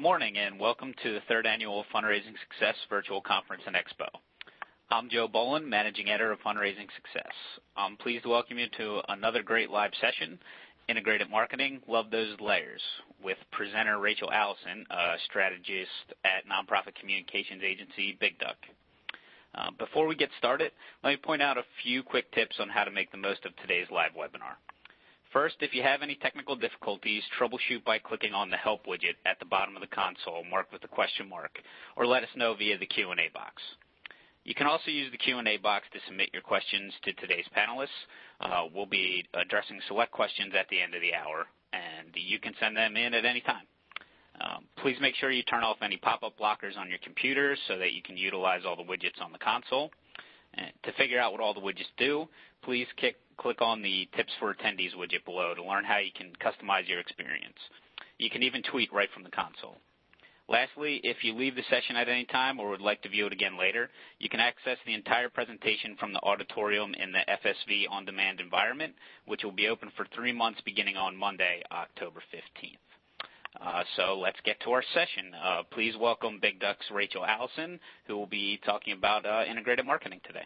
morning and welcome to the third annual Fundraising Success Virtual Conference and Expo. I'm Joe Boland, Managing Editor of Fundraising Success. I'm pleased to welcome you to another great live session, Integrated Marketing, Love Those Layers, with presenter Rachel Allison, a strategist at nonprofit communications agency Big Duck. Before we get started, let me point out a few quick tips on how to make the most of today's live webinar. First, if you have any technical difficulties, troubleshoot by clicking on the Help widget at the bottom of the console marked with a question mark, or let us know via the Q&A box. You can also use the Q&A box to submit your questions to today's panelists. We'll be addressing select questions at the end of the hour, and you can send them in at any time. Please make sure you turn off any pop-up blockers on your computers so that you can utilize all the widgets on the console. And to figure out what all the widgets do, please click on the Tips for Attendees widget below to learn how you can customize your experience. You can even tweet right from the console. Lastly, if you leave the session at any time or would like to view it again later, you can access the entire presentation from the auditorium in the FSV on-demand environment, which will be open for 3 months beginning on Monday, October 15th. So let's get to our session. Please welcome Big Duck's Rachel Allison, who will be talking about integrated marketing today.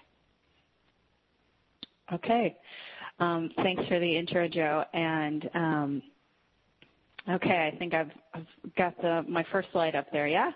Okay. Thanks for the intro, Joe. And okay, I think I've got my first slide up there, yeah?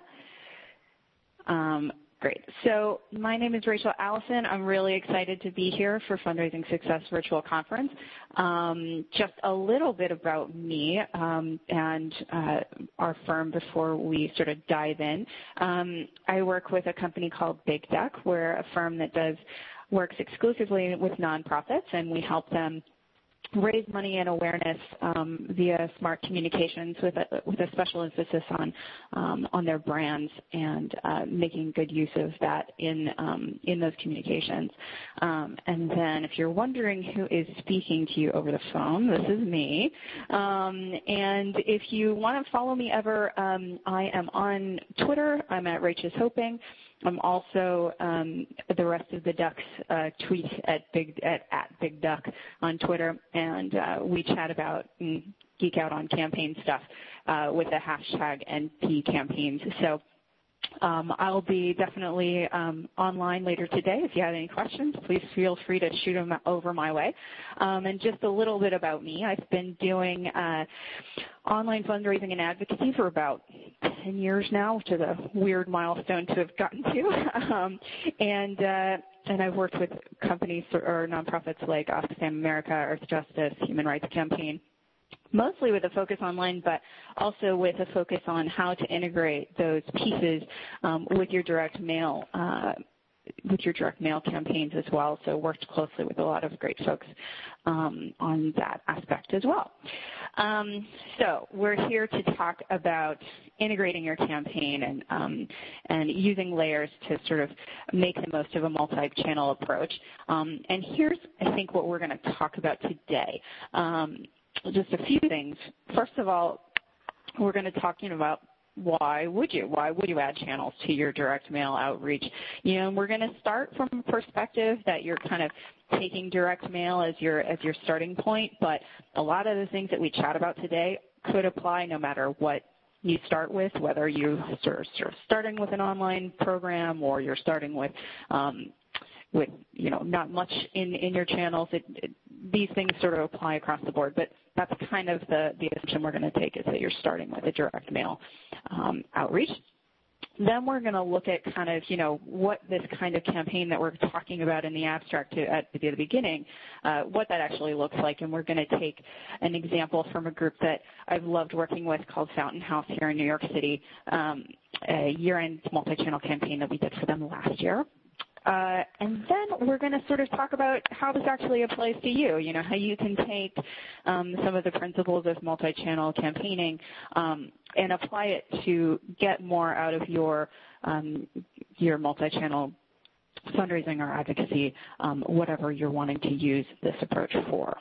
Great. So my name is Rachel Allison. I'm really excited to be here for Fundraising Success Virtual Conference. Just a little bit about me and our firm before we sort of dive in. I work with a company called Big Duck. We're a firm that works exclusively with nonprofits, and we help them raise money and awareness via smart communications with a special emphasis on their brands and making good use of that in those communications. And then if you're wondering who is speaking to you over the phone, this is me. And if you want to follow me ever, I am on Twitter. I'm at Rachel's Hoping. I'm also the rest of the Ducks tweet at Big Duck on Twitter, and we chat about and geek out on campaign stuff with the hashtag NP campaigns. So I'll be definitely online later today. If you have any questions, please feel free to shoot them over my way. And just a little bit about me. I've been doing online fundraising and advocacy for about 10 years now, which is a weird milestone to have gotten to. And I've worked with companies or nonprofits like Oxfam America, Earth Justice, Human Rights Campaign, mostly with a focus online, but also with a focus on how to integrate those pieces with your direct mail campaigns as well. So worked closely with a lot of great folks on that aspect as well. So we're here to talk about integrating your campaign and using layers to sort of make the most of a multi-channel approach. And here's, I think, what we're going to talk about today. Just a few things. First of all, we're going to talk about why would you add channels to your direct mail outreach? And we're going to start from a perspective that you're kind of taking direct mail as your starting point, but a lot of the things that we chat about today could apply no matter what you start with, whether you sort of starting with an online program or you're starting with not much in your channels. These things sort of apply across the board, but that's kind of the assumption we're going to take is that you're starting with a direct mail outreach. Then we're going to look at kind of, what this kind of campaign that we're talking about in the abstract at the beginning, what that actually looks like. And we're going to take an example from a group that I've loved working with called Fountain House here in New York City, a year-end multi-channel campaign that we did for them last year. And then we're going to sort of talk about how this actually applies to you, how you can take some of the principles of multi-channel campaigning and apply it to get more out of your multi-channel fundraising or advocacy, whatever you're wanting to use this approach for.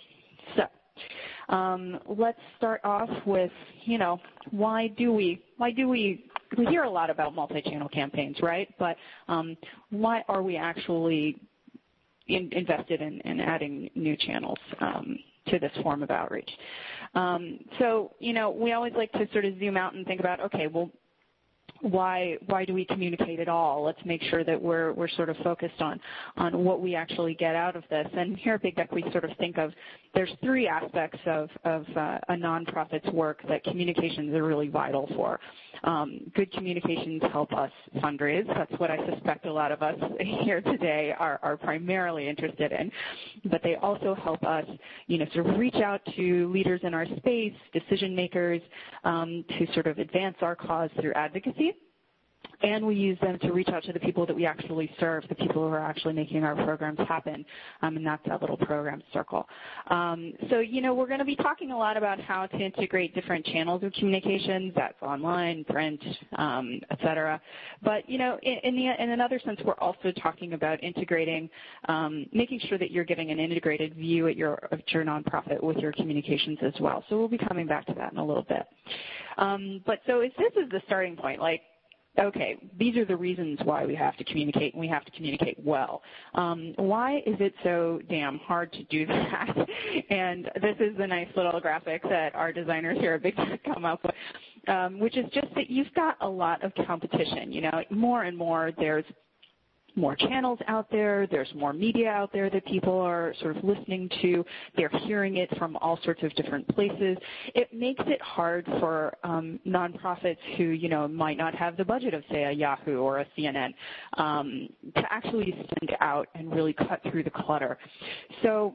So let's start off with, why do we hear a lot about multi-channel campaigns, right? But why are we actually invested in adding new channels to this form of outreach? So, we always like to sort of zoom out and think about, okay, well, why do we communicate at all? Let's make sure that we're sort of focused on what we actually get out of this. And here at Big Deck, we sort of think of there's three aspects of a nonprofit's work that communications are really vital for. Good communications help us fundraise. That's what I suspect a lot of us here today are primarily interested in. But they also help us, sort of reach out to leaders in our space, decision makers, to sort of advance our cause through advocacy. And we use them to reach out to the people that we actually serve, the people who are actually making our programs happen, and that's that little program circle. So, we're going to be talking a lot about how to integrate different channels of communications. That's online, print, et cetera. But, in another sense, we're also talking about integrating, making sure that you're giving an integrated view of your nonprofit with your communications as well. So we'll be coming back to that in a little bit. But so if this is the starting point, okay, these are the reasons why we have to communicate, and we have to communicate well. Why is it so damn hard to do that? And this is the nice little graphic that our designers here at Big Deck come up with, which is just that you've got a lot of competition. More and more there's more channels out there. There's more media out there that people are sort of listening to. They're hearing it from all sorts of different places. It makes it hard for nonprofits who, might not have the budget of, say, a Yahoo or a CNN to actually stand out and really cut through the clutter. So,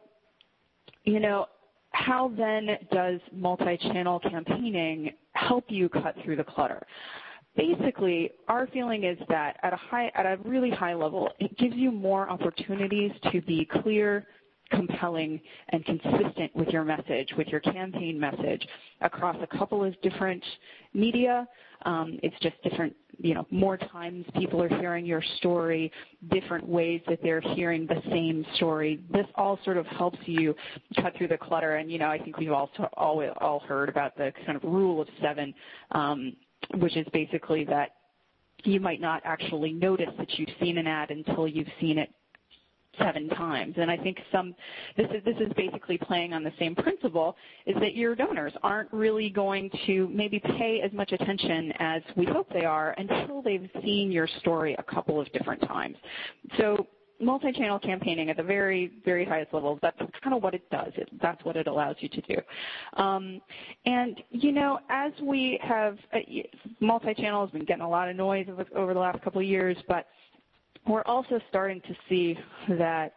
how then does multi-channel campaigning help you cut through the clutter? Basically, our feeling is that at a really high level, it gives you more opportunities to be clear, compelling, and consistent with your message, with your campaign message across a couple of different media. It's just different, more times people are hearing your story, different ways that they're hearing the same story. This all sort of helps you cut through the clutter. And, I think we've also all heard about the kind of rule of 7, which is basically that you might not actually notice that you've seen an ad until you've seen it 7 times. And I think this is basically playing on the same principle, is that your donors aren't really going to maybe pay as much attention as we hope they are until they've seen your story a couple of different times. So multi-channel campaigning at the very, very highest level, that's kind of what it does. That's what it allows you to do. And, as we have, multi-channel has been getting a lot of noise over the last couple of years, but we're also starting to see that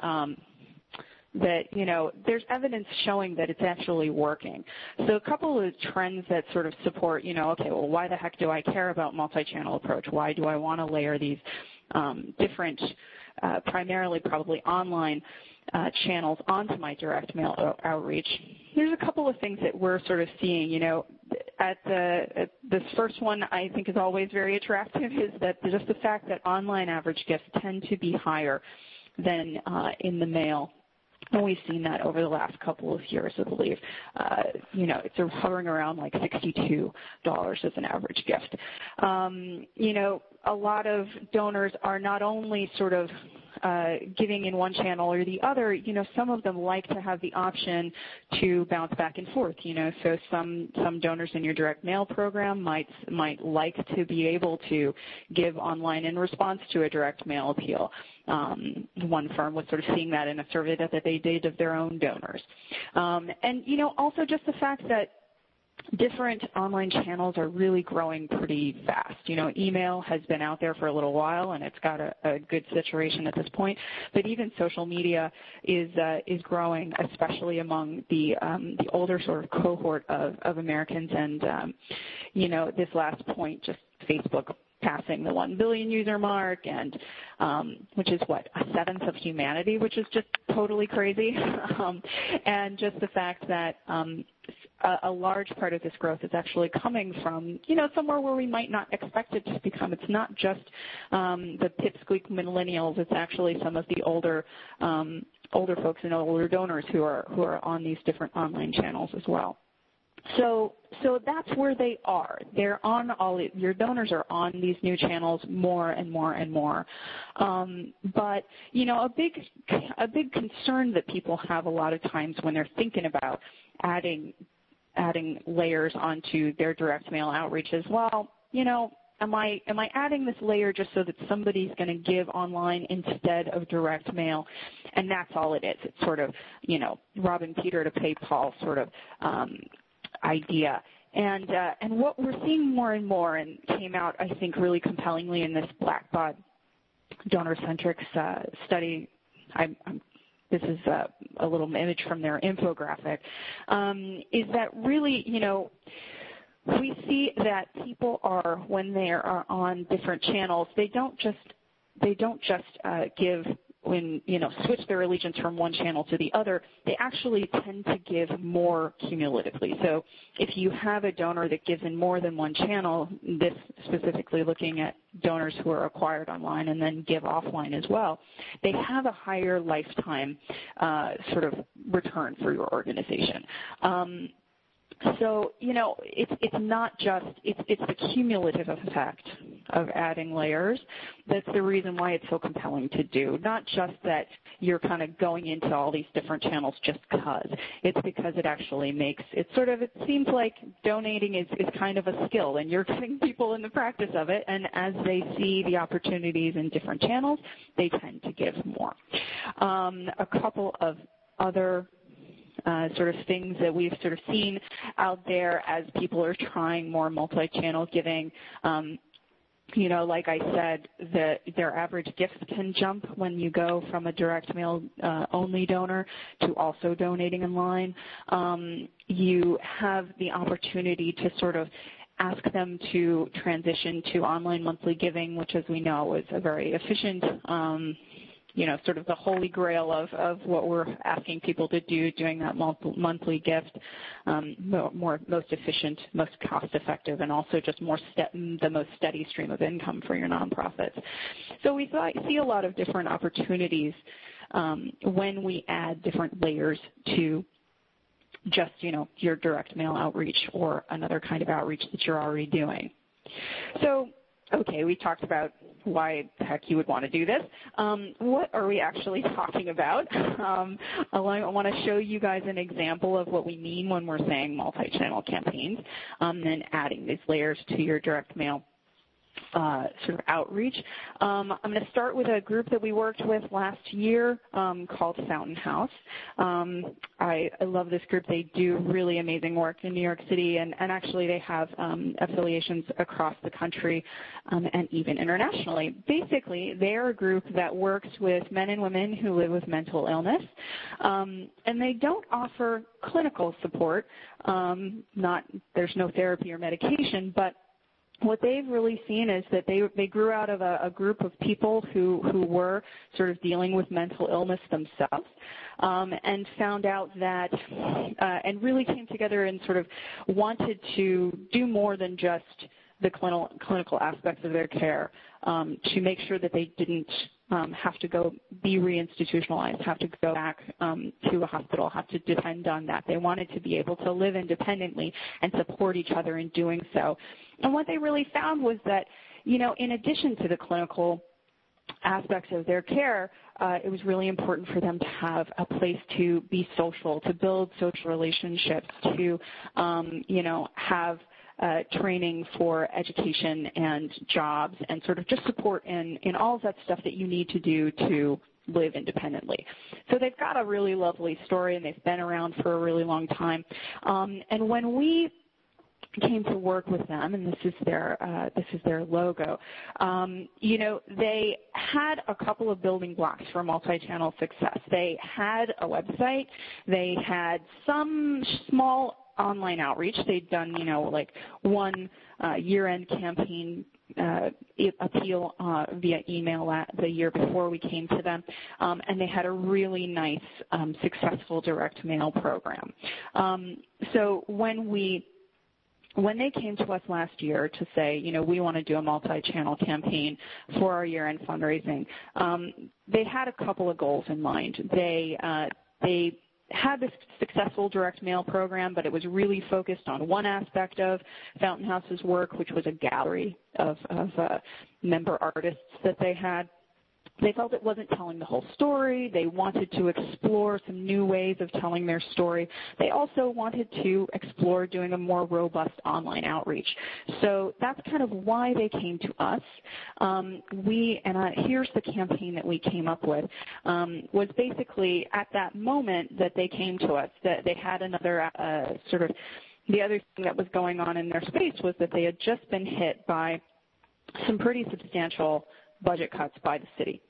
there's evidence showing that it's actually working. So a couple of trends that sort of support, okay, well, why the heck do I care about multi-channel approach? Why do I want to layer these different primarily probably online channels onto my direct mail outreach? There's a couple of things that we're sort of seeing. This first one I think is always very attractive is that just the fact that online average gifts tend to be higher than in the mail. And we've seen that over the last couple of years, I believe. It's hovering around like $62 as an average gift. A lot of donors are not only sort of giving in one channel or the other, some of them like to have the option to bounce back and forth. So some donors in your direct mail program might like to be able to give online in response to a direct mail appeal. One firm was sort of seeing that in a survey that they did of their own donors. And also just the fact that different online channels are really growing pretty fast. Email has been out there for a little while, and it's got a good saturation at this point. But even social media is growing, especially among the older sort of cohort of Americans. And this last point, just Facebook passing the 1 billion user mark, and which is what, 1/7 of humanity, which is just totally crazy. And just the fact that a large part of this growth is actually coming from, somewhere where we might not expect it to become. It's not just the pipsqueak millennials. It's actually some of the older folks and older donors who are on these different online channels as well. So that's where they are. They're on your donors are on these new channels more and more and more. But a big concern that people have a lot of times when they're thinking about adding layers onto their direct mail outreach as well, am I adding this layer just so that somebody's going to give online instead of direct mail? And that's all it is. It's sort of, robbing Peter to pay Paul sort of idea. And what we're seeing more and more, and came out, I think, really compellingly in this Blackbaud donor-centric study. This is a little image from their infographic, is that really, we see that people are, when they are on different channels, they don't just give switch their allegiance from one channel to the other. They actually tend to give more cumulatively. So if you have a donor that gives in more than one channel, this specifically looking at donors who are acquired online and then give offline as well, they have a higher lifetime sort of return for your organization. So, it's not just, it's the cumulative effect of adding layers. That's the reason why it's so compelling to do. Not just that you're kind of going into all these different channels just because. It's because it actually makes, it seems like donating is kind of a skill, and you're getting people in the practice of it, and as they see the opportunities in different channels, they tend to give more. A couple of other sort of things that we've sort of seen out there as people are trying more multi-channel giving. Like I said, their average gifts can jump when you go from a direct mail only donor to also donating online. You have the opportunity to sort of ask them to transition to online monthly giving, which, as we know, is a very efficient sort of the holy grail of what we're asking people to do, doing that monthly gift, most efficient, most cost-effective, and also just the most steady stream of income for your nonprofits. So we see a lot of different opportunities when we add different layers to just, your direct mail outreach or another kind of outreach that you're already doing. So, okay, we talked about why the heck you would want to do this. What are we actually talking about? I want to show you guys an example of what we mean when we're saying multi-channel campaigns, and adding these layers to your direct mail sort of outreach. I'm going to start with a group that we worked with last year called Fountain House. I love this group. They do really amazing work in New York City, and actually they have affiliations across the country and even internationally. Basically, they're a group that works with men and women who live with mental illness, and they don't offer clinical support. There's no therapy or medication, but what they've really seen is that they grew out of a group of people who were sort of dealing with mental illness themselves, and found out that, and really came together and sort of wanted to do more than just the clinical aspects of their care, to make sure that they didn't have to go be reinstitutionalized, have to go back to a hospital, have to depend on that. They wanted to be able to live independently and support each other in doing so. And what they really found was that, in addition to the clinical aspects of their care, it was really important for them to have a place to be social, to build social relationships, to, have training for education and jobs, and sort of just support in all of that stuff that you need to do to live independently. So they've got a really lovely story, and they've been around for a really long time. And when we came to work with them, and this is their logo, they had a couple of building blocks for multi-channel success. They had a website. They had some small online outreach. They'd done, like one year-end campaign appeal via email the year before we came to them, and they had a really nice, successful direct mail program. So when they came to us last year to say, we want to do a multi-channel campaign for our year-end fundraising, they had a couple of goals in mind. They had this successful direct mail program, but it was really focused on one aspect of Fountain House's work, which was a gallery of member artists that they had. they felt it wasn't telling the whole story. They wanted to explore some new ways of telling their story. They also wanted to explore doing a more robust online outreach. So that's kind of why they came to us. Here's the campaign that we came up with, was basically at that moment that they came to us, that they had another the other thing that was going on in their space was that they had just been hit by some pretty substantial budget cuts by the city.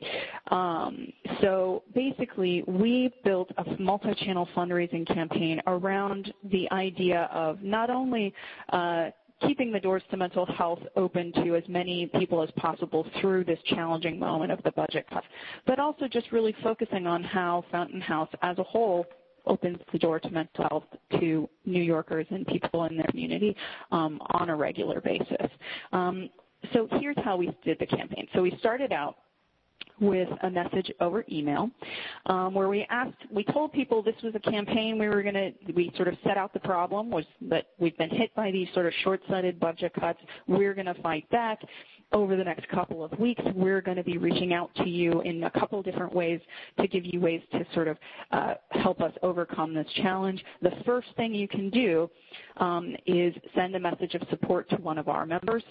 So basically, we built a multi-channel fundraising campaign around the idea of not only keeping the doors to mental health open to as many people as possible through this challenging moment of the budget cuts, but also just really focusing on how Fountain House as a whole opens the door to mental health to New Yorkers and people in their community on a regular basis. So here's how we did the campaign. So we started out with a message over email where we told people this was a campaign we sort of set out the problem was that we've been hit by these sort of short-sighted budget cuts. We're going to fight back. Over the next couple of weeks, we're going to be reaching out to you in a couple different ways to give you ways to sort of help us overcome this challenge. The first thing you can do is send a message of support to one of our members.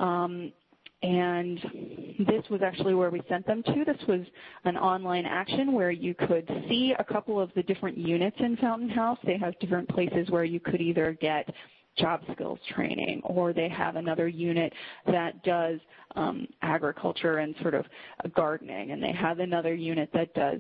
And this was actually where we sent them to. This was an online action where you could see a couple of the different units in Fountain House. They have different places where you could either get job skills training, or they have another unit that does agriculture and sort of gardening, and they have another unit that does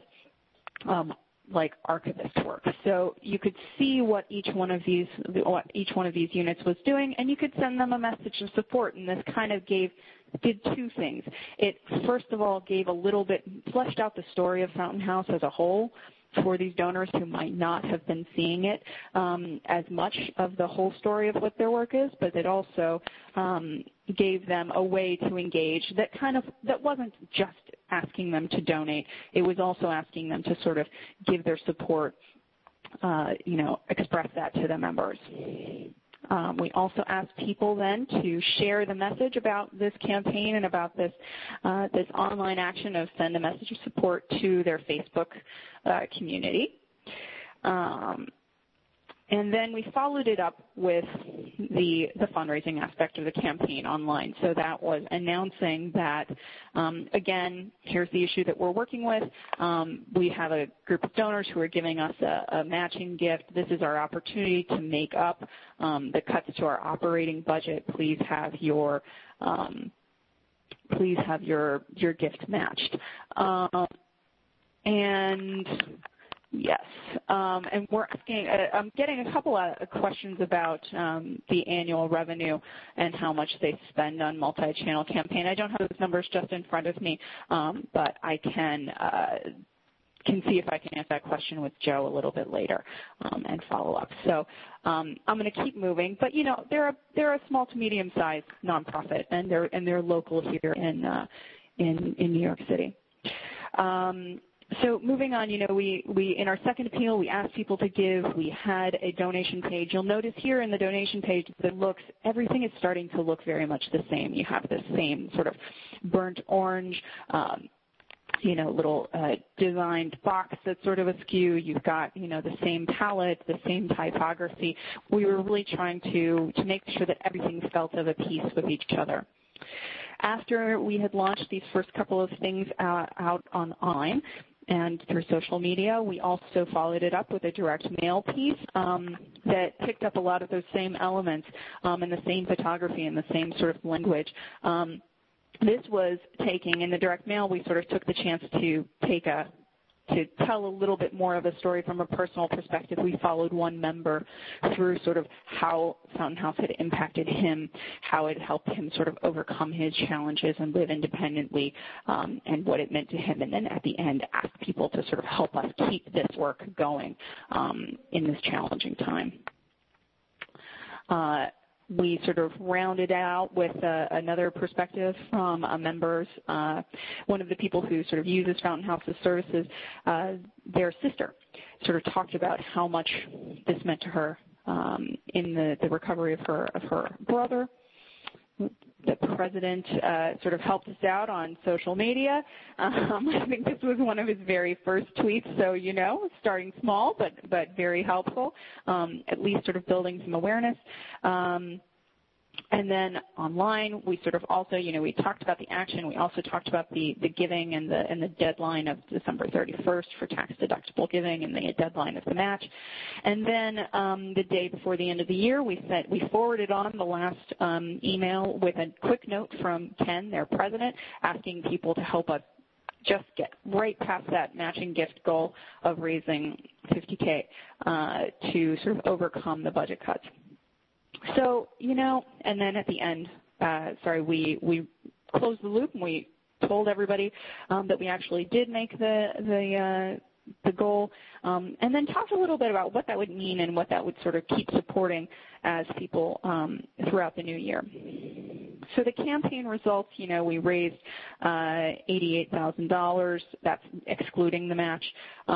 like archivist work. So you could see what each one of these units was doing, and you could send them a message of support. And this kind of did two things. It first of all fleshed out the story of Fountain House as a whole for these donors who might not have been seeing it as much of the whole story of what their work is, but it also gave them a way to engage that wasn't just asking them to donate. It was also asking them to sort of give their support, express that to the members. We also asked people then to share the message about this campaign and about this online action of send a message of support to their Facebook community. And then we followed it up with the fundraising aspect of the campaign online. So that was announcing that, again, here's the issue that we're working with. We have a group of donors who are giving us a matching gift. This is our opportunity to make up the cuts to our operating budget. Please have your gift matched. Yes, and we're asking. I'm getting a couple of questions about the annual revenue and how much they spend on multi-channel campaign. I don't have those numbers just in front of me, but I can see if I can answer that question with Joe a little bit later and follow up. So I'm going to keep moving, but they're a small to medium-sized nonprofit, and they're local here in New York City. So moving on, we in our second appeal, we asked people to give. We had a donation page. You'll notice here in the donation page that everything is starting to look very much the same. You have the same sort of burnt orange, little designed box that's sort of askew. You've got, the same palette, the same typography. We were really trying to make sure that everything felt of a piece with each other. After we had launched these first couple of things out online and through social media, we also followed it up with a direct mail piece that picked up a lot of those same elements and the same photography and the same sort of language. This was in the direct mail, we sort of took the chance to tell a little bit more of a story from a personal perspective. We followed one member through sort of how Fountain House had impacted him, how it helped him sort of overcome his challenges and live independently, and what it meant to him. And then at the end, ask people to sort of help us keep this work going in this challenging time. We sort of rounded out with another perspective from a member's, one of the people who sort of uses Fountain House's services, their sister sort of talked about how much this meant to her in the recovery of her brother. the president sort of helped us out on social media. I think this was one of his very first tweets, so starting small but very helpful, at least sort of building some awareness. And then online, we sort of also, we talked about the action. We also talked about the giving and the deadline of December 31st for tax-deductible giving and the deadline of the match. And then the day before the end of the year, we forwarded on the last email with a quick note from Ken, their president, asking people to help us just get right past that matching gift goal of raising $50K to sort of overcome the budget cuts. So, and then at the end, we closed the loop and we told everybody that we actually did make the goal, and then talked a little bit about what that would mean and what that would sort of keep supporting as people throughout the new year. So the campaign results, we raised $88,000. That's excluding the match.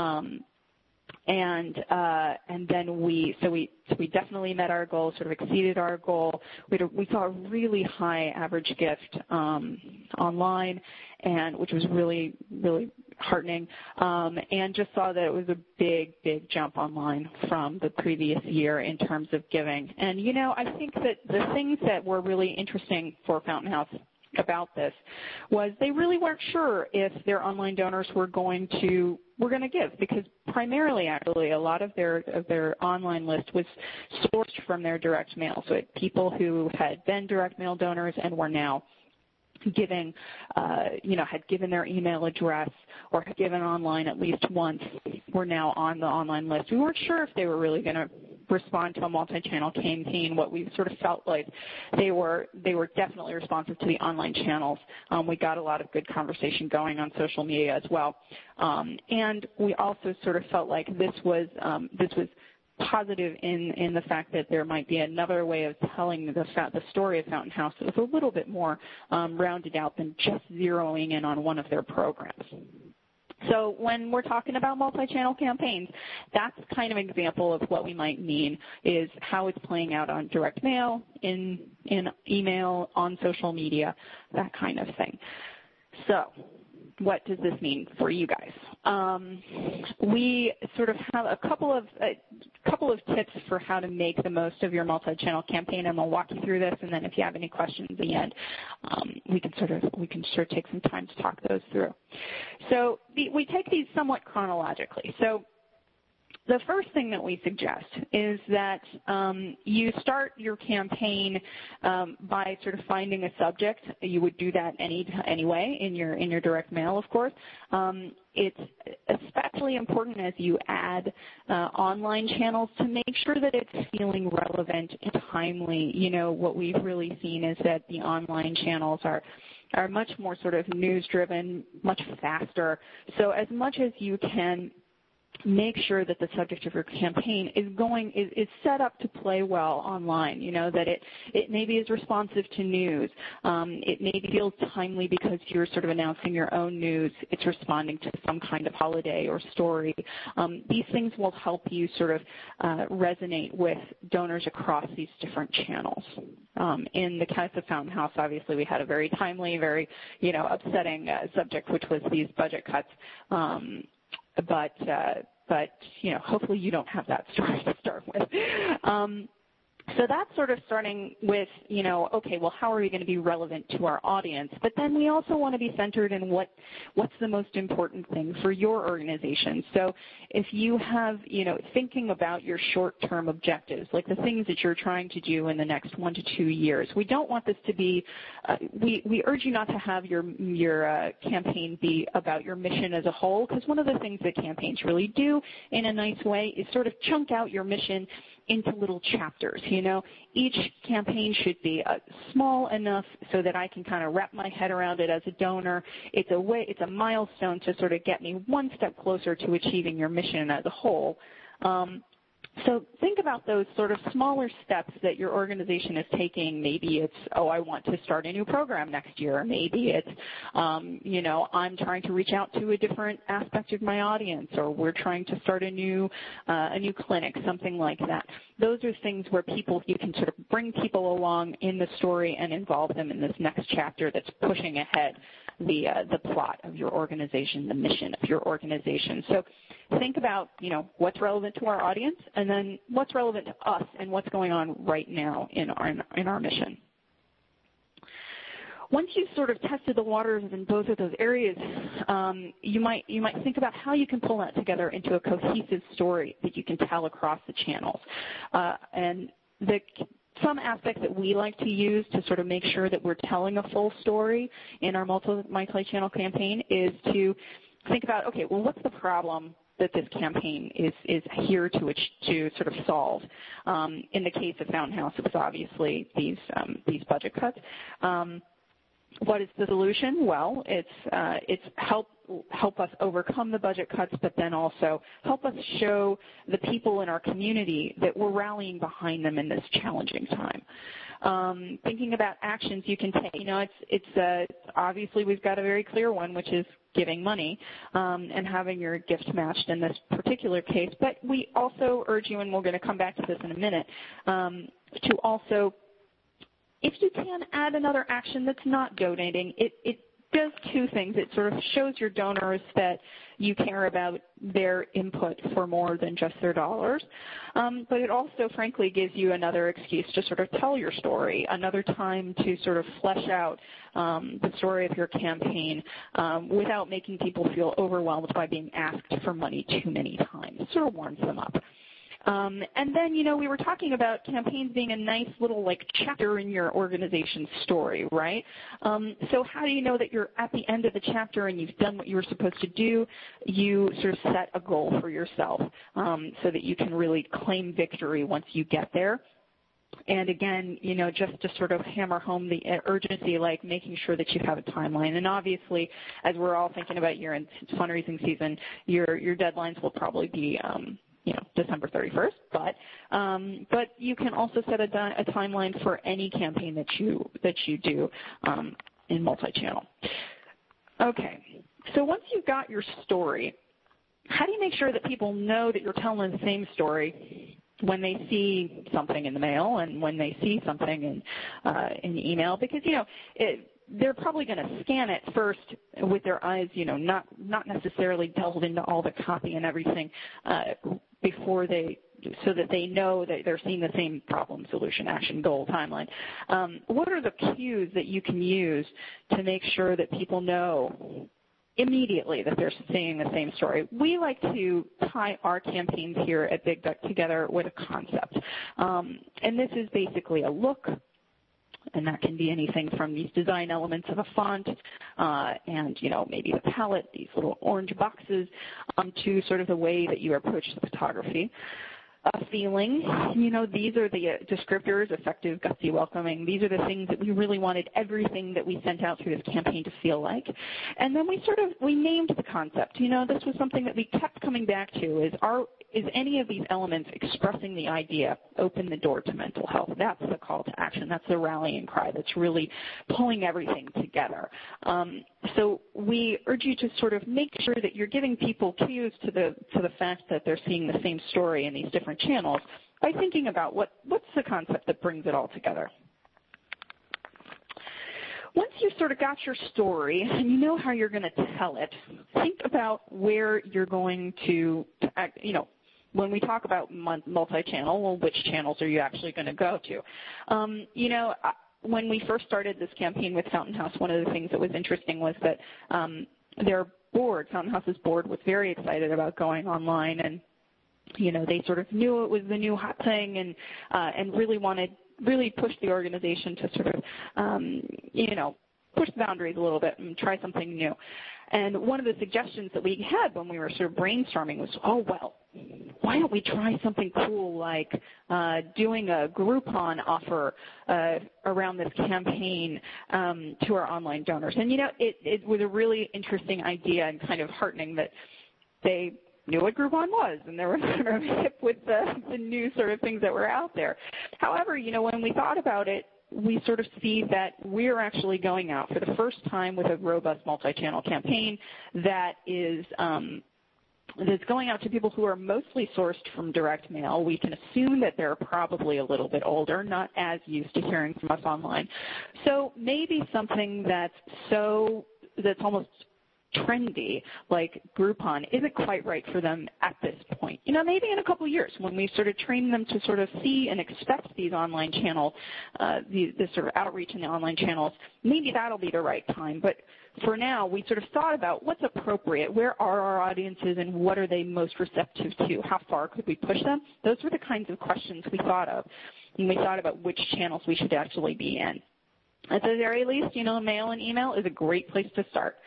And then we definitely met our goal, sort of exceeded our goal. We saw a really high average gift online, and which was really, really heartening, and just saw that it was a big, big jump online from the previous year in terms of giving. And, I think that the things that were really interesting for Fountain House about this was they really weren't sure if their online donors were going to give, because primarily, actually, a lot of their online list was sourced from their direct mail. So people who had been direct mail donors and were now giving, had given their email address or had given online at least once, were now on the online list. We weren't sure if they were really going to respond to a multi-channel campaign. What we sort of felt like they were definitely responsive to the online channels. We got a lot of good conversation going on social media as well, and we also sort of felt like this was positive in the fact that there might be another way of telling the story of Fountain House that was a little bit more rounded out than just zeroing in on one of their programs. So when we're talking about multi-channel campaigns, that's kind of an example of what we might mean, is how it's playing out on direct mail, in email, on social media, that kind of thing. So what does this mean for you guys? We sort of have a couple of tips for how to make the most of your multi-channel campaign, and we'll walk you through this. And then if you have any questions at the end, we can sort of take some time to talk those through. So we take these somewhat chronologically. So the first thing that we suggest is that you start your campaign by sort of finding a subject. You would do that anyway in your direct mail, of course. It's especially important as you add online channels to make sure that it's feeling relevant and timely. What we've really seen is that the online channels are much more sort of news-driven, much faster. So as much as you can make sure that the subject of your campaign is set up to play well online, that it maybe is responsive to news. It maybe feels timely because you're sort of announcing your own news. It's responding to some kind of holiday or story. These things will help you sort of resonate with donors across these different channels. In the case of Fountain House, obviously, we had a very timely, very, upsetting subject, which was these budget cuts. But hopefully you don't have that story to start with. So that's sort of starting with, okay, well, how are we going to be relevant to our audience? But then we also want to be centered in what's the most important thing for your organization. So if you have, thinking about your short-term objectives, like the things that you're trying to do in the next 1 to 2 years, we don't want this to be, we urge you not to have your campaign be about your mission as a whole, because one of the things that campaigns really do in a nice way is sort of chunk out your mission into little chapters. Each campaign should be small enough so that I can kind of wrap my head around it as a donor. It's a milestone to sort of get me one step closer to achieving your mission as a whole. So think about those sort of smaller steps that your organization is taking. Maybe it's, oh, I want to start a new program next year. Maybe it's, I'm trying to reach out to a different aspect of my audience, or we're trying to start a new clinic, something like that. Those are things where you can sort of bring people along in the story and involve them in this next chapter that's pushing ahead the plot of your organization, the mission of your organization. So think about, what's relevant to our audience, and then what's relevant to us and what's going on right now in our mission. Once you've sort of tested the waters in both of those areas, you might think about how you can pull that together into a cohesive story that you can tell across the channels. And some aspects that we like to use to sort of make sure that we're telling a full story in our multi-channel campaign is to think about, okay, well, what's the problem that this campaign is here to sort of solve? In the case of Fountain House, it was obviously these budget cuts. What is the solution? Well, it's help us overcome the budget cuts, but then also help us show the people in our community that we're rallying behind them in this challenging time. Thinking about actions you can take. It's obviously we've got a very clear one, which is giving money and having your gift matched in this particular case. But we also urge you, and we're going to come back to this in a minute, to also, if you can add another action that's not donating, it does two things. It sort of shows your donors that you care about their input for more than just their dollars. But it also, frankly, gives you another excuse to sort of tell your story, another time to sort of flesh out the story of your campaign without making people feel overwhelmed by being asked for money too many times. It sort of warms them up. And then, we were talking about campaigns being a nice little chapter in your organization's story, right? So how do you know that you're at the end of the chapter and you've done what you were supposed to do? You sort of set a goal for yourself so that you can really claim victory once you get there. And again, just to sort of hammer home the urgency, making sure that you have a timeline. And obviously, as we're all thinking about year-end fundraising season, your deadlines will probably be December 31st, but you can also set a timeline for any campaign that you do in multi-channel. Okay, so once you've got your story, how do you make sure that people know that you're telling the same story when they see something in the mail and when they see something in email? Because they're probably going to scan it first with their eyes, not necessarily delve into all the copy and everything so that they know that they're seeing the same problem, solution, action, goal, timeline. What are the cues that you can use to make sure that people know immediately that they're seeing the same story? We like to tie our campaigns here at Big Duck together with a concept. And this is basically a look. And that can be anything from these design elements of a font and, maybe the palette, these little orange boxes, to sort of the way that you approach the photography. Feeling, these are the descriptors: effective, gutsy, welcoming. These are the things that we really wanted everything that we sent out through this campaign to feel like. And then we named the concept. This was something that we kept coming back to, is any of these elements expressing the idea, open the door to mental health? That's the call to action. That's the rallying cry that's really pulling everything together. So we urge you to sort of make sure that you're giving people cues to the fact that they're seeing the same story in these different channels by thinking about what's the concept that brings it all together. Once you've sort of got your story and you know how you're going to tell it, think about where you're going to act, when we talk about multi-channel, well, which channels are you actually going to go to? When we first started this campaign with Fountain House, one of the things that was interesting was that their board, Fountain House's board, was very excited about going online, and they sort of knew it was the new hot thing, and really pushed the organization to sort of push the boundaries a little bit and try something new. And one of the suggestions that we had when we were sort of brainstorming was, why don't we try something cool like doing a Groupon offer around this campaign to our online donors? And, it was a really interesting idea and kind of heartening that they knew what Groupon was, and they were sort of hip with the new sort of things that were out there. However, when we thought about it, we sort of see that we're actually going out for the first time with a robust multi-channel campaign that is that's going out to people who are mostly sourced from direct mail. We can assume that they're probably a little bit older, not as used to hearing from us online. So maybe something that's almost trendy, like Groupon, isn't quite right for them at this point. Maybe in a couple of years when we sort of train them to sort of see and expect these online channels, this sort of outreach in the online channels, maybe that'll be the right time. But for now, we sort of thought about what's appropriate, where are our audiences, and what are they most receptive to? How far could we push them? Those were the kinds of questions we thought of when we thought about which channels we should actually be in. At the very least, mail and email is a great place to start.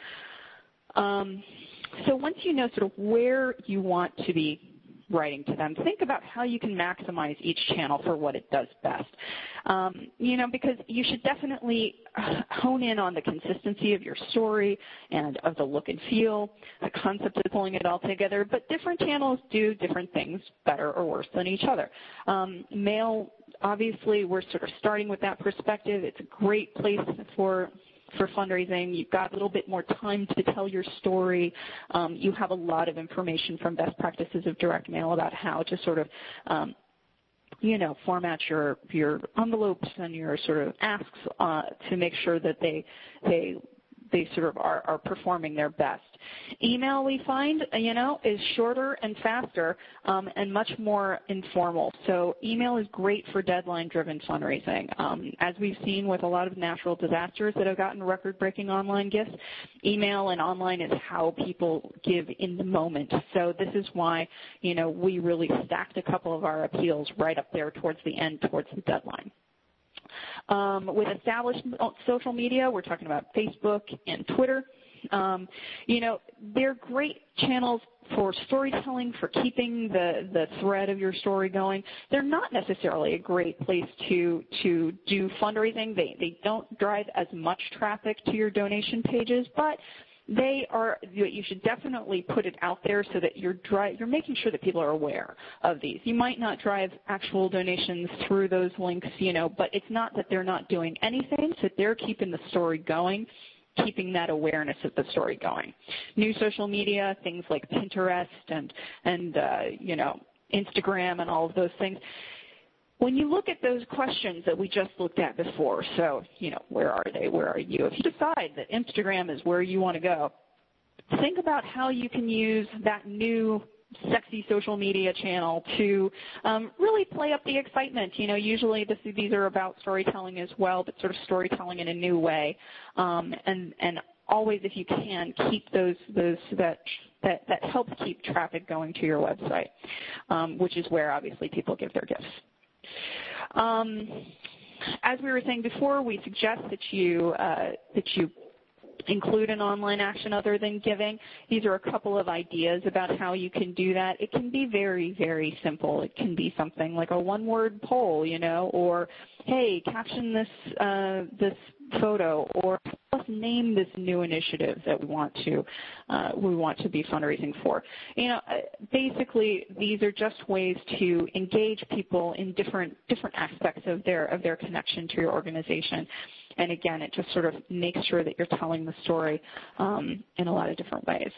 So once you know sort of where you want to be writing to them, think about how you can maximize each channel for what it does best. Because you should definitely hone in on the consistency of your story and of the look and feel, the concept of pulling it all together, but different channels do different things better or worse than each other. Mail, obviously, we're sort of starting with that perspective. It's a great place for fundraising. You've got a little bit more time to tell your story. You have a lot of information from best practices of direct mail about how to sort of, format your envelopes and your sort of asks to make sure that they sort of are performing their best. Email, we find, is shorter and faster and much more informal. So email is great for deadline-driven fundraising. As we've seen with a lot of natural disasters that have gotten record-breaking online gifts, email and online is how people give in the moment. So this is why, we really stacked a couple of our appeals right up there towards the end, towards the deadline. With established social media, we're talking about Facebook and Twitter. They're great channels for storytelling, for keeping the thread of your story going. They're not necessarily a great place to do fundraising. They don't drive as much traffic to your donation pages, but you should definitely put it out there so that you're making sure that people are aware of these. You might not drive actual donations through those links, but it's not that they're not doing anything, so they're keeping the story going, keeping that awareness of the story going. New social media, things like Pinterest and Instagram and all of those things. When you look at those questions that we just looked at before, so, where are they, where are you? If you decide that Instagram is where you want to go, think about how you can use that new sexy social media channel to really play up the excitement. Usually these are about storytelling as well, but sort of storytelling in a new way. And always, if you can, keep those that help keep traffic going to your website, which is where obviously people give their gifts. As we were saying before, we suggest that you include an online action other than giving. These are a couple of ideas about how you can do that. It can be very, very simple. It can be something like a one-word poll, or, hey, caption this photo, or let's name this new initiative that we want to be fundraising for. Basically, these are just ways to engage people in different aspects of their connection to your organization. And again, it just sort of makes sure that you're telling the story in a lot of different ways.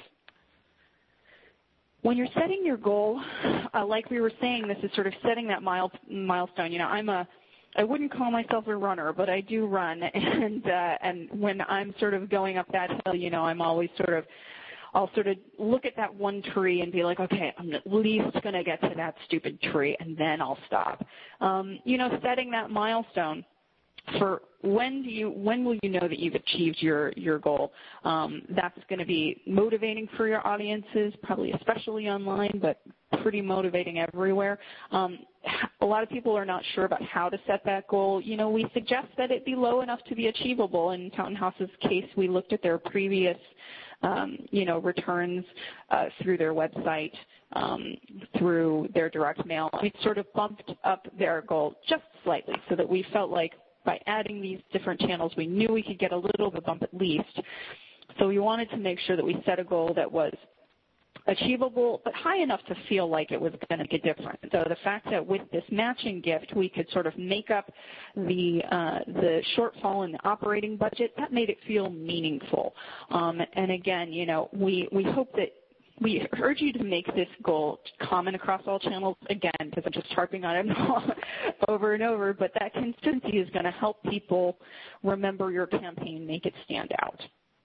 When you're setting your goal, like we were saying, this is sort of setting that milestone. I wouldn't call myself a runner, but I do run, and when I'm sort of going up that hill, I'm always I'll sort of look at that one tree and be like, okay, I'm at least going to get to that stupid tree, and then I'll stop. Setting that milestone for when will you know that you've achieved your goal? That's going to be motivating for your audiences, probably especially online, but pretty motivating everywhere. A lot of people are not sure about how to set that goal. We suggest that it be low enough to be achievable. In Fountain House's case, we looked at their previous returns through their website, through their direct mail. We sort of bumped up their goal just slightly so that we felt like by adding these different channels, we knew we could get a little of a bump at least. So we wanted to make sure that we set a goal that was achievable, but high enough to feel like it was going to make a difference. So the fact that with this matching gift, we could sort of make up the shortfall in the operating budget, that made it feel meaningful. And again, we hope that we urge you to make this goal common across all channels, again, because I'm just harping on it over and over, but that consistency is going to help people remember your campaign, make it stand out.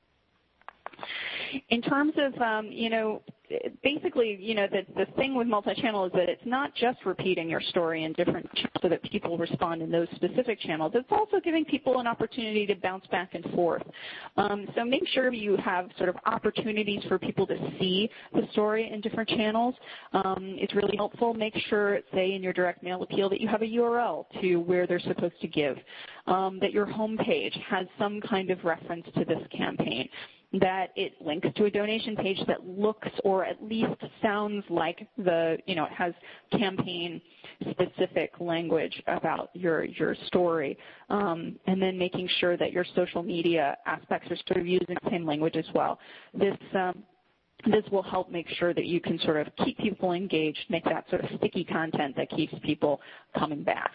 In terms of, basically, the thing with multi-channel is that it's not just repeating your story in different channels so that people respond in those specific channels. It's also giving people an opportunity to bounce back and forth. So make sure you have sort of opportunities for people to see the story in different channels. It's really helpful. Make sure, say, in your direct mail appeal that you have a URL to where they're supposed to give, that your homepage has some kind of reference to this campaign, that it links to a donation page that looks or at least sounds like it has campaign-specific language about your story, and then making sure that your social media aspects are sort of using the same language as well. This will help make sure that you can sort of keep people engaged, make that sort of sticky content that keeps people coming back.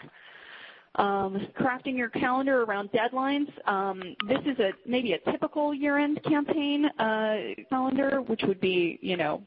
Crafting your calendar around deadlines. This is maybe a typical year-end campaign calendar, which would be,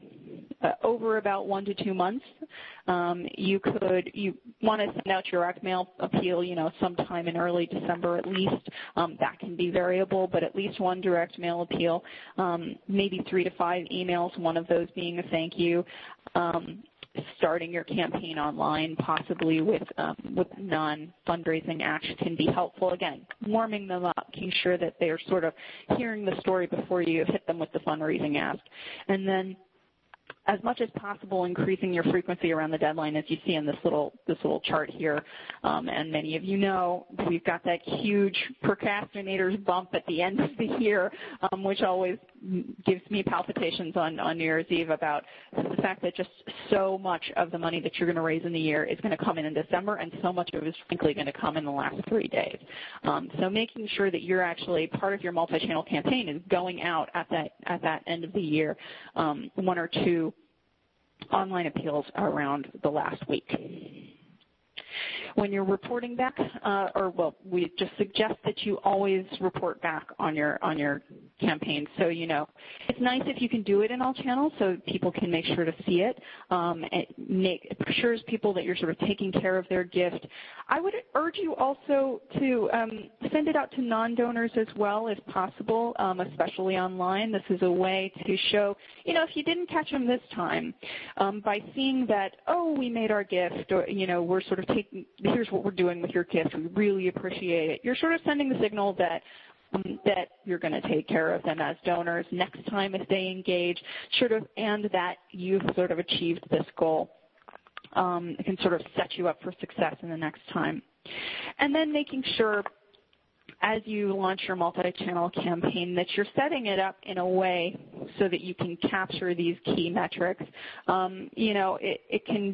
over about 1 to 2 months. You want to send out your direct mail appeal, sometime in early December at least. That can be variable, but at least one direct mail appeal, maybe 3 to 5 emails, one of those being a thank you. Starting your campaign online, possibly with non-fundraising action, can be helpful. Again, warming them up, making sure that they're sort of hearing the story before you hit them with the fundraising ask. And then, as much as possible, increasing your frequency around the deadline, as you see in this little chart here. And many of you know we've got that huge procrastinators bump at the end of the year, which always gives me palpitations on New Year's Eve about the fact that just so much of the money that you're going to raise in the year is going to come in December, and so much of it is frankly going to come in the last 3 days. So making sure that you're actually part of your multi-channel campaign is going out at that end of the year, 1 or 2 online appeals around the last week. When you're reporting back, we just suggest that you always report back on your campaign. So, it's nice if you can do it in all channels so people can make sure to see it. It assures people that you're sort of taking care of their gift. I would urge you also to send it out to non-donors as well if possible, especially online. This is a way to show, if you didn't catch them this time, by seeing that, we made our gift, or, we're sort of here's what we're doing with your gift. We really appreciate it. You're sort of sending the signal that you're going to take care of them as donors next time if they engage, and that you've sort of achieved this goal. It can sort of set you up for success in the next time. And then making sure, as you launch your multi-channel campaign, that you're setting it up in a way so that you can capture these key metrics. It can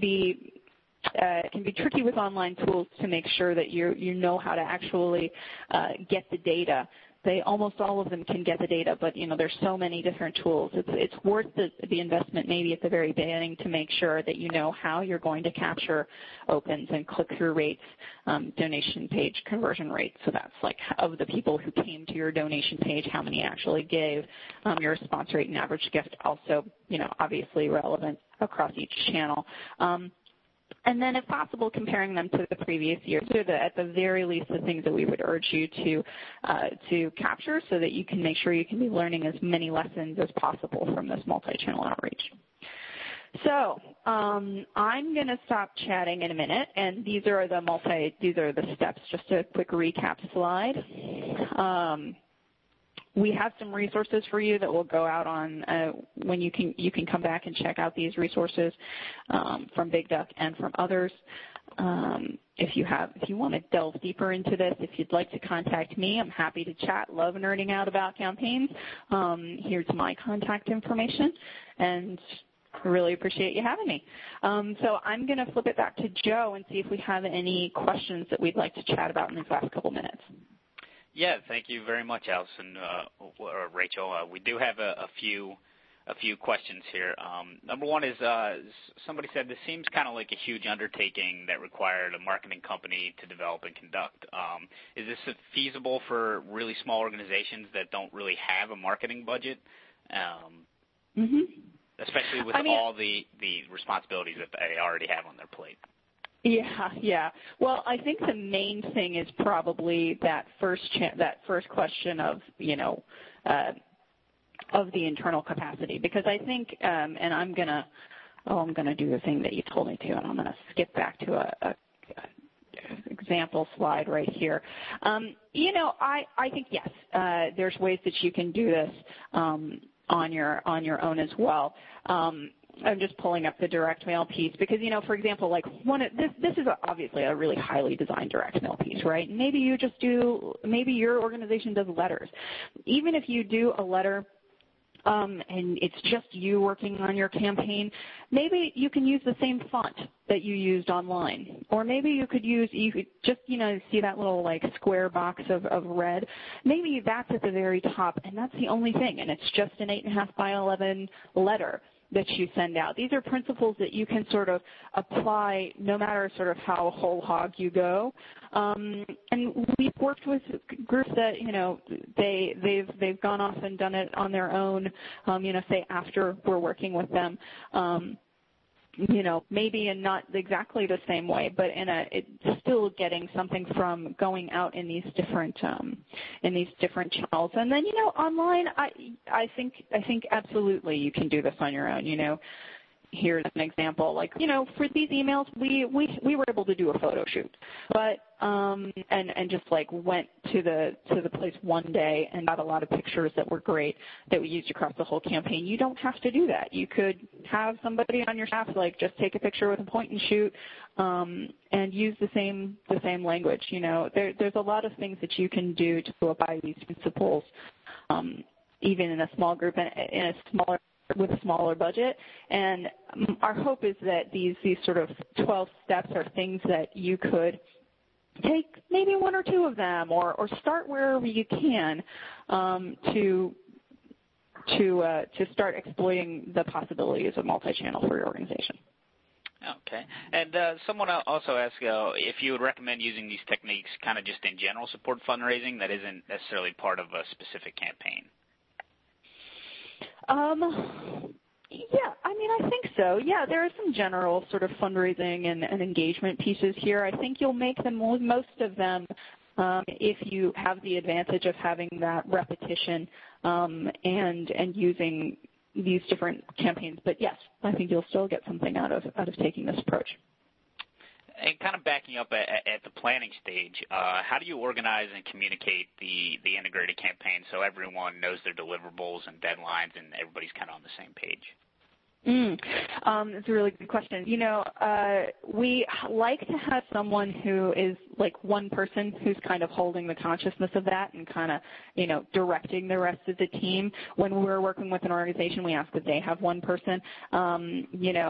be tricky with online tools to make sure that you know how to actually get the data. Almost all of them can get the data, but there's so many different tools. It's worth the investment maybe at the very beginning to make sure that you know how you're going to capture opens and click-through rates, donation page conversion rates. So that's like of the people who came to your donation page, how many actually gave. Your response rate and average gift also, obviously relevant across each channel. And then, if possible, comparing them to the previous year. So at the very least, the things that we would urge you to capture so that you can make sure you can be learning as many lessons as possible from this multi-channel outreach. So I'm going to stop chatting in a minute, and these are the steps. Just a quick recap slide. We have some resources for you that will go out on when you can come back and check out these resources from Big Duck and from others. If you want to delve deeper into this, if you'd like to contact me, I'm happy to chat. Love nerding out about campaigns. Here's my contact information, and I really appreciate you having me. So I'm going to flip it back to Joe and see if we have any questions that we'd like to chat about in these last couple minutes. Yeah, thank you very much, Allison or Rachel. We do have a few a few questions here. Number one is somebody said this seems kind of like a huge undertaking that required a marketing company to develop and conduct. Is this feasible for really small organizations that don't really have a marketing budget? Especially with all the responsibilities that they already have on their plate. Yeah. Well, I think the main thing is probably that first question of of the internal capacity, because I think, and I'm gonna do the thing that you told me to, and I'm gonna skip back to a example slide right here. I think yes, there's ways that you can do this on your own as well. I'm just pulling up the direct mail piece because, for example, like this is obviously a really highly designed direct mail piece, right? Maybe your organization does letters. Even if you do a letter and it's just you working on your campaign, maybe you can use the same font that you used online. Or maybe you could just, see that little like square box of red. Maybe that's at the very top and that's the only thing, and it's just an 8.5 by 11 letter that you send out. These are principles that you can sort of apply no matter sort of how whole hog you go. And we've worked with groups that, they've gone off and done it on their own, say after we're working with them. Maybe in not exactly the same way, but it's still getting something from going out in these different channels. And then, online, I think absolutely you can do this on your own. Here's an example. Like, for these emails, we were able to do a photo shoot, but and just like went to the place one day and got a lot of pictures that were great that we used across the whole campaign. You don't have to do that. You could have somebody on your staff like just take a picture with a point and shoot, and use the same language. There's a lot of things that you can do to apply these principles, even in a small group and with a smaller budget. And our hope is that these sort of 12 steps are things that you could take maybe one or two of them or start wherever you can to start exploiting the possibilities of multi-channel for your organization. Okay. And someone also asked if you would recommend using these techniques kind of just in general support fundraising that isn't necessarily part of a specific campaign. Yeah, I think so. Yeah, there are some general sort of fundraising and engagement pieces here. I think you'll make most of them if you have the advantage of having that repetition and using these different campaigns. But yes, I think you'll still get something out of taking this approach. And kind of backing up at the planning stage, how do you organize and communicate the integrated campaign so everyone knows their deliverables and deadlines and everybody's kind of on the same page? That's a really good question. We like to have someone who is like one person who's kind of holding the consciousness of that and kind of, directing the rest of the team. When we're working with an organization, we ask that they have one person, and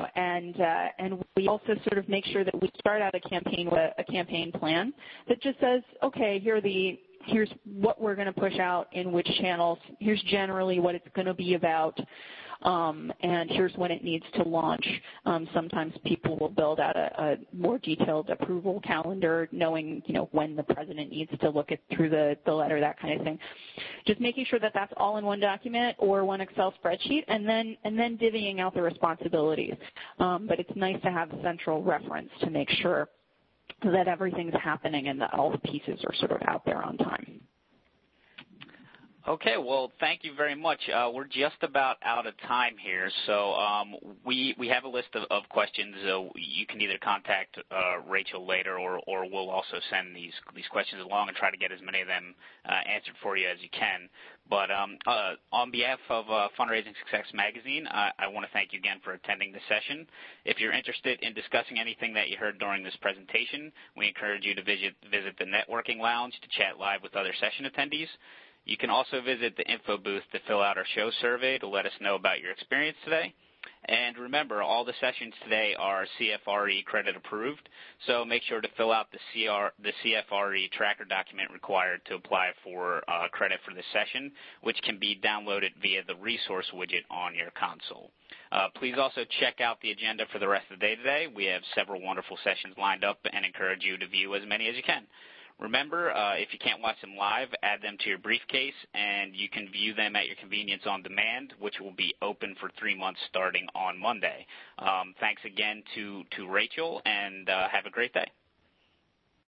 we also sort of make sure that we start out a campaign with a campaign plan that just says, okay, here's what we're going to push out in which channels. Here's generally what it's going to be about. And here's when it needs to launch. Sometimes people will build out a more detailed approval calendar, knowing when the president needs to look through the letter, that kind of thing. Just making sure that that's all in one document or one Excel spreadsheet, and then divvying out the responsibilities. But it's nice to have a central reference to make sure that everything's happening and that all the pieces are sort of out there on time. Okay, well, thank you very much. We're just about out of time here, so we have a list of questions. You can either contact Rachel later, or we'll also send these questions along and try to get as many of them answered for you as you can. But on behalf of Fundraising Success Magazine, I want to thank you again for attending this session. If you're interested in discussing anything that you heard during this presentation, we encourage you to visit the networking lounge to chat live with other session attendees. You can also visit the info booth to fill out our show survey to let us know about your experience today. And remember, all the sessions today are CFRE credit approved, so make sure to fill out the CFRE tracker document required to apply for credit for this session, which can be downloaded via the resource widget on your console. Please also check out the agenda for the rest of the day today. We have several wonderful sessions lined up and encourage you to view as many as you can. Remember, if you can't watch them live, add them to your briefcase, and you can view them at your convenience on demand, which will be open for 3 months starting on Monday. Thanks again to Rachel, and have a great day.